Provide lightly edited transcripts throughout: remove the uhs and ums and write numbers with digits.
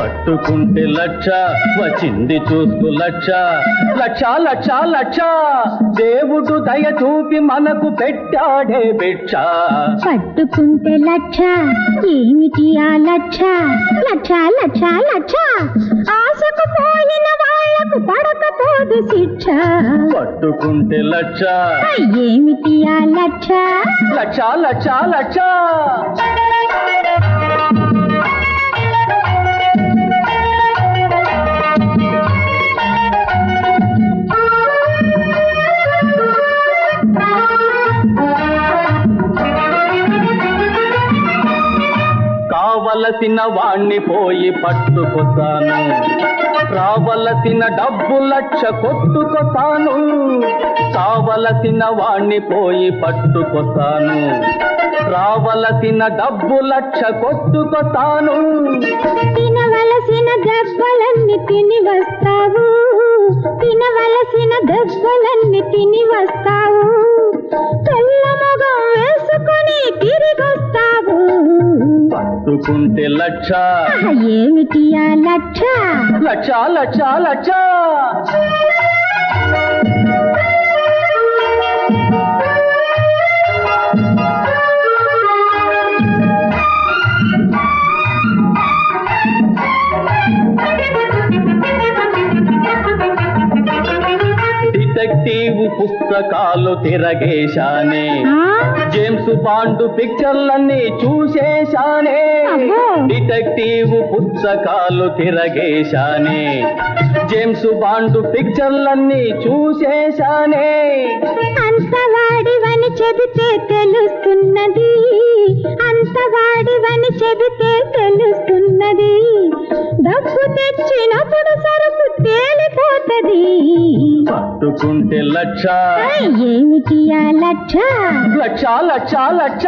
పట్టుకుంటే లక్ష వచ్చింది చూస్తూ లక్ష లక్ష లక్ష లక్ష దేవుడు దయ చూపి మనకు పెట్టాడే భిక్ష పట్టుకుంటే లక్ష ఏమిటి ఆ లక్ష లక్ష లక్ష లక్ష ఆశకు పోయిన వాళ్లకు పడకపోదు శిక్ష పట్టుకుంటే లక్ష ఏమిటి ఆ లక్ష లక్ష లక్ష లక్ష కావలసిన వాణ్ణి పోయి పట్టుకొస్తాను రావలసిన డబ్బు లక్ష కొట్టుకొస్తాను కావలసిన వాణ్ణి పోయి పట్టుకొస్తాను రావలసిన డబ్బు లక్ష కొట్టుకొస్తాను తినవలసిన దెబ్బలన్నీ తిని వస్తావు తినవలసిన దెబ్బలన్నీ తిని వస్తావు తెల్లముగం వేసుకొని తిరిగొస్తావు పట్టుకుంటే లక్ష ఏమిటి ఆ లక్ష లక్ష లక్ష లక్ష డిటెక్టివ్ పుస్తకాలు తిరగేశానే జేమ్స్ బాండ్ పిక్చర్లన్నీ చూసేశానే డిటెక్టివ్ పుస్తకాలు తిరగేశానే జేమ్స్ బాండ్ పిక్చర్లన్నీ చూసేశానే అంతవాడివని చెబితే తెలుస్తున్నది అంతవాడివని చెబితే తెలుస్తున్నది డబ్బు తెచ్చినప్పుడు సరుకు తేలిపోతది పట్టుకుంటే లక్ష ఏమిటి ఆ లక్ష లక్ష లక్ష లక్ష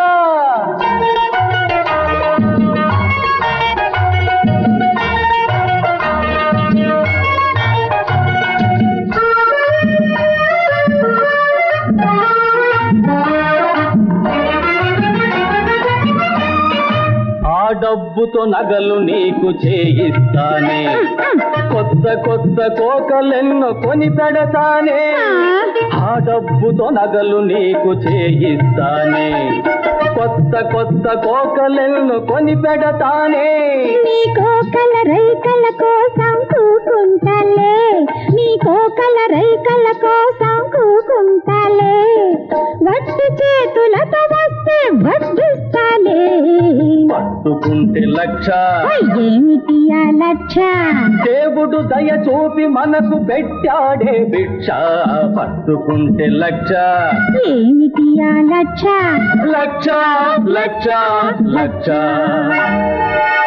ఆ డబ్బుతో నగలు నీకు చేయిస్తానే కొత్త కొత్త కోకలెన్నో కొని పెడతానే ఆ డబ్బుతో నగలు నీకు చేయిస్తానే కొత్త కొత్త కోకలెన్నో కొని పెడతానే నీ కోకల రైకల కోసం కూకుంటాలే నీ కోకల రైకల కోసం కూకుంటాలే వట్టి చేతులతో వస్తే వడ్డిస్తాలే పట్టుకుంటే లక్ష ఏమిటి ఆ లక్ష దేవుడు దయ చూపి మనకు పెట్టాడే భిక్ష పట్టుకుంటే లక్ష ఏమిటి ఆ లక్ష లక్ష లక్ష లక్ష